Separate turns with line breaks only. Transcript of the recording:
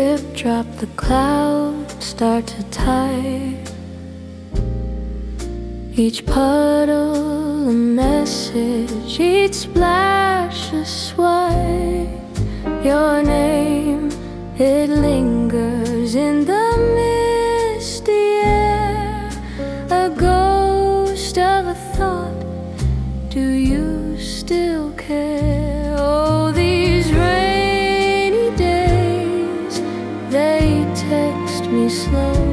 drip, drop, the clouds start to tide. Each puddle a message, each splash a swipe. Your name, it lingers in the misty air, a ghost of a thought. Do you still care? Oh, these rainy days, they text me slow.